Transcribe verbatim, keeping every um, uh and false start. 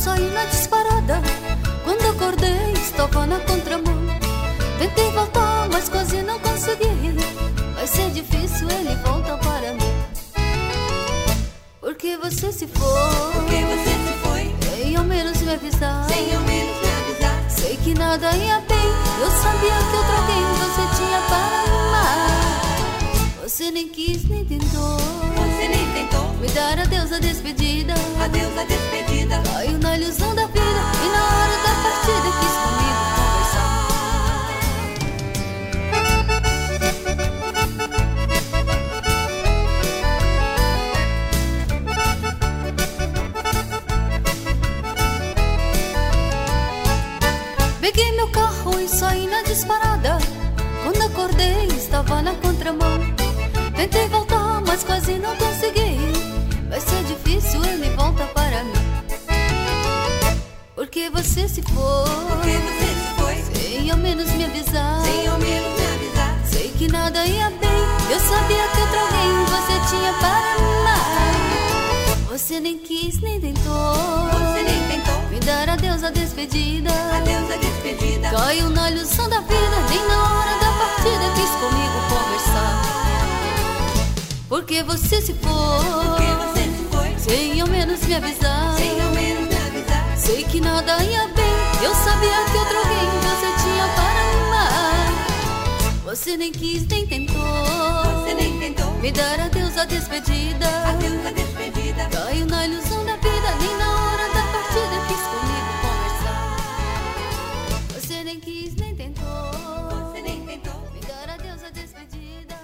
saí na disparada. Quando acordei estava na contramão. Tentei voltar, mas quase não consegui. Vai ser difícil, ele volta para mim. Porque você se foi, Porque você se foi, sem ao menos me avisar. sem ao menos me avisar. Sei que nada ia bem, eu sabia que outro alguém você tinha para amar. Você nem quis, nem tentou, Você nem tentou, me dar adeus a despedida. adeus a despedida. Caiu na ilusão da vida e na hora da partida quis comigo conversar. Peguei meu carro e saí na disparada. Quando acordei estava na contramão. Tentei voltar, mas quase não consegui. Vai ser difícil, ele volta para mim. Porque você se foi, Porque você se foi, sem ao menos me avisar. sem ao menos me avisar. Sei que nada ia bem, eu sabia que outro alguém você tinha para amar. Você nem quis, nem tentou, Você nem tentou, me dar adeus a despedida. adeus a despedida. Caiu na ilusão da vida, nem na hora da partida quis comigo conversar. Porque você se Porque foi, você se foi, sem ao menos me avisar. sem ao menos me avisar. Sei que nada ia bem, eu sabia que outro alguém você tinha para amar. Você nem quis, nem tentou, Você nem tentou, me dar adeus a despedida. adeus a despedida. Caiu na ilusão da vida, nem na hora da partida quis comigo conversar. Você nem quis, nem tentou, Você nem tentou, me dar adeus a despedida.